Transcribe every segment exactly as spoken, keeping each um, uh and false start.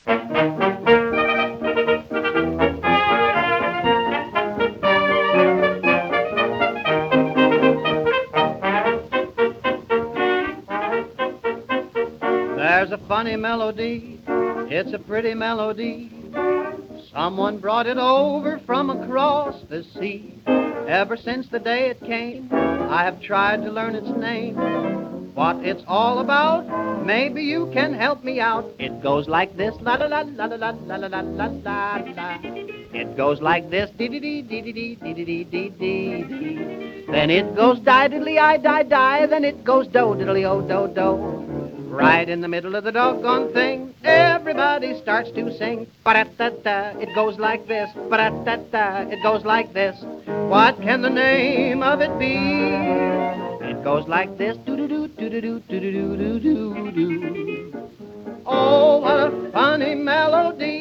There's a funny melody, it's a pretty melody. Someone brought it over from across the sea. Ever since the day it came, I have tried to learn its name. What it's all about, maybe you can help me out. It goes like this, la la la la la la la la la la la. It goes like this, dee dee dee dee dee dee dee dee dee dee dee. Then it goes die diddly I die die. Then it goes do diddly o do do. Right in the middle of the doggone thing, everybody starts to sing. Ba-da-da-da, it goes like this. Ba-da-da-da, it goes like this. What can the name of it be? It goes like this. Do-do-do, do-do-do, do-do-do, do-do-do. Oh, what a funny melody.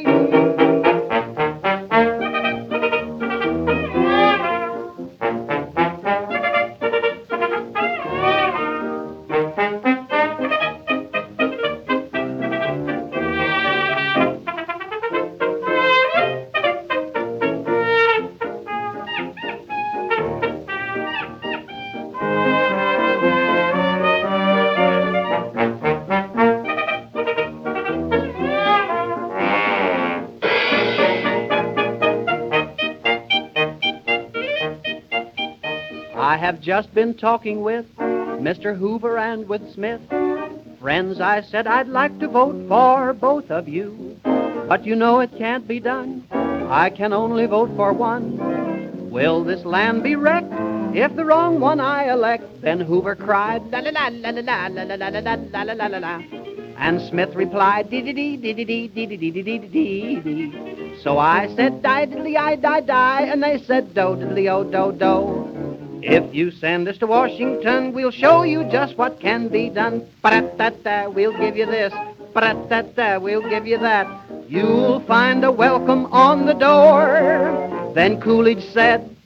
I have just been talking with Mister Hoover and with Smith. Friends, I said I'd like to vote for both of you. But you know it can't be done. I can only vote for one. Will this land be wrecked if the wrong one I elect? Then Hoover cried, la la la la la la la la la la la la la la. And Smith replied, dee dee dee dee dee dee dee dee dee dee dee dee. So I said, die diddly I die die, and they said, do diddly o do do. If you send us to Washington, we'll show you just what can be done. Ba-da-da-da, we'll give you this. Ba-da-da-da, we'll give you that. You'll find a welcome on the door. Then Coolidge said,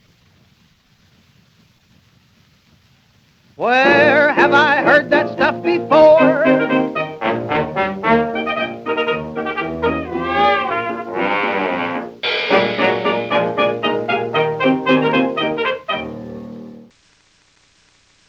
where have I heard that stuff before?